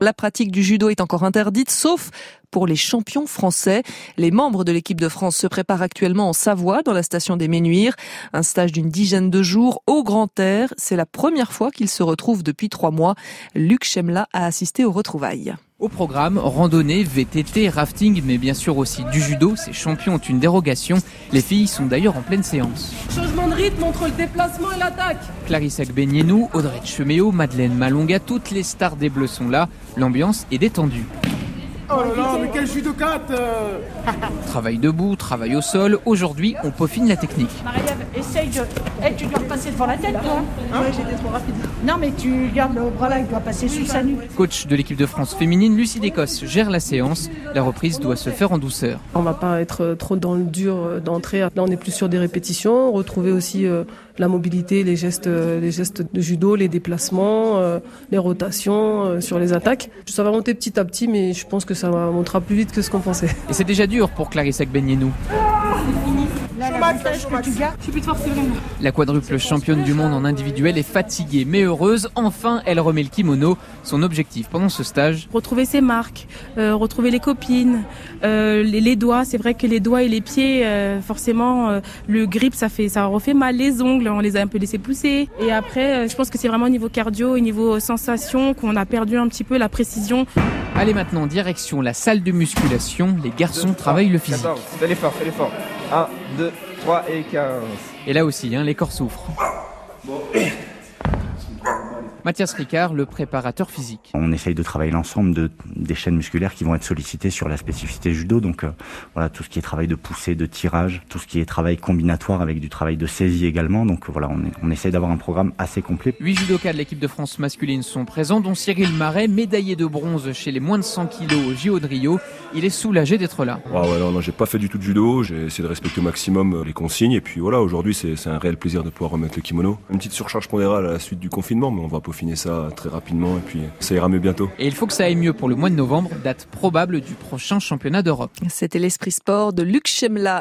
La pratique du judo est encore interdite, sauf pour les champions français. Les membres de l'équipe de France se préparent actuellement en Savoie, dans la station des Menuires. Un stage d'une dizaine de jours au grand air. C'est la première fois qu'ils se retrouvent depuis 3 mois. Luc Chemla a assisté aux retrouvailles. Au programme, randonnée, VTT, rafting, mais bien sûr aussi du judo. Ces champions ont une dérogation. Les filles sont d'ailleurs en pleine séance. Changement de rythme entre le déplacement et l'attaque. Clarisse Agbenienou, Audrey Cheméo, Madeleine Malonga, toutes les stars des Bleus sont là. L'ambiance est détendue. Oh là là, mais quel judokate Travail debout, travail au sol. Aujourd'hui, on peaufine la technique. Marie-Ève, essaye de... tu dois repasser devant la tête, toi. Ouais, j'étais trop rapide. Non, mais tu gardes le bras là, il doit passer sous sa nuque. Coach de l'équipe de France féminine, Lucie Descosses gère la séance. La reprise doit se faire en douceur. On va pas être trop dans le dur d'entrée. Là, on est plus sur des répétitions. Retrouver aussi la mobilité, les gestes de judo, les déplacements, les rotations sur les attaques. Ça va monter petit à petit, mais je pense que ça montera plus vite que ce qu'on pensait. Et c'est déjà dur pour Clarisse Agbenienou. L'avantage que tu gardes, Je suis plus forte, c'est vraiment. La quadruple championne du monde en individuel est fatiguée mais heureuse. Enfin, elle remet le kimono. Son objectif pendant ce stage, retrouver ses marques, retrouver les copines, les doigts. C'est vrai que les doigts et les pieds, forcément, le grip, ça refait mal. Les ongles, on les a un peu laissés pousser. Et après, je pense que c'est vraiment au niveau cardio, au niveau sensation, qu'on a perdu un petit peu la précision. allez maintenant direction la salle de musculation. Les garçons travaillent le physique. 14, fais l'effort. 1, 2, 3 et 15. Et là aussi, les corps souffrent. Mathias Ricard, le préparateur physique. On essaye de travailler l'ensemble des chaînes musculaires qui vont être sollicitées sur la spécificité judo. Donc voilà, tout ce qui est travail de poussée, de tirage, tout ce qui est travail combinatoire avec du travail de saisie également. Donc voilà, on essaye d'avoir un programme assez complet. 8 judokas de l'équipe de France masculine sont présents, dont Cyril Marais, médaillé de bronze chez les moins de 100 kg au JO de Rio. Il est soulagé d'être là. Non, j'ai pas fait du tout de judo. J'ai essayé de respecter au maximum les consignes. Et puis voilà, aujourd'hui, c'est un réel plaisir de pouvoir remettre le kimono. Une petite surcharge pondérale à la suite du confinement, mais on va peaufiner ça très rapidement et puis ça ira mieux bientôt. Et il faut que ça aille mieux pour le mois de novembre, date probable du prochain championnat d'Europe. C'était l'Esprit Sport de Luc Chemla.